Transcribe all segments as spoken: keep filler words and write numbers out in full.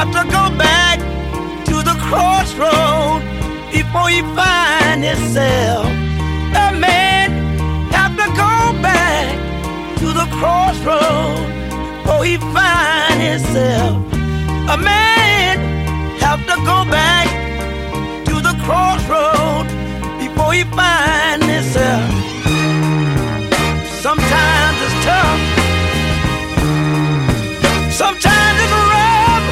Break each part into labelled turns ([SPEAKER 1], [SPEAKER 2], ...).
[SPEAKER 1] have to go back to the crossroad before he find himself. A man have to go back to the crossroad before he find himself. A man have to go back to the crossroad before he find himself. Sometimes it's tough. Sometimes it's rough.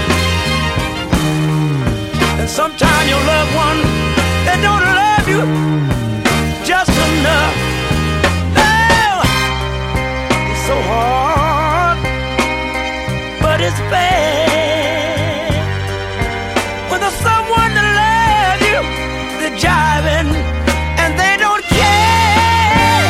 [SPEAKER 1] And sometimes your loved one, they don't love you just enough. Oh, it's so hard, but it's bad. When there's someone to love you, they're jiving and they don't care.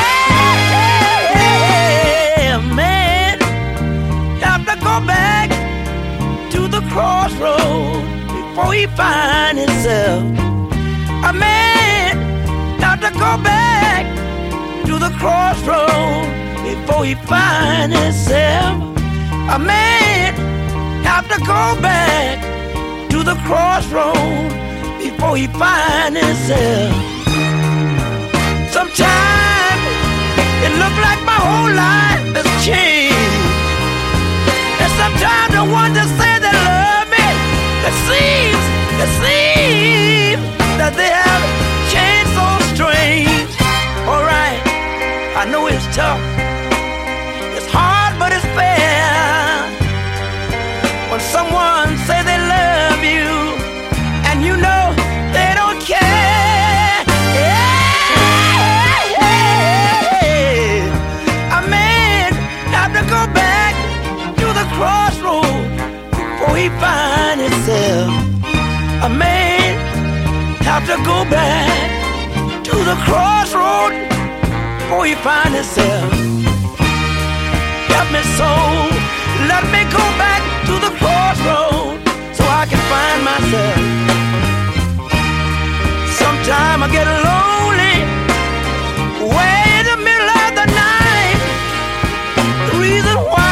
[SPEAKER 1] Yeah, man, you have to go back to the crossroad before he find himself. A man have to go back to the crossroad before he find himself. A man have to go back to the crossroad before he find himself. Sometimes it look like my whole life has changed, and sometimes the ones that say they love me, it seems, it seems that they have changed so strange. Alright, I know it's tough, it's hard, but it's fair. When someone say they love you, and you know they don't care. Yeah, a man have to go back to the crossroad before he find himself. A man have to go back to the crossroad before he find himself. Help me soul, let me go back to the crossroad so I can find myself. Sometime I get lonely way in the middle of the night. The reason why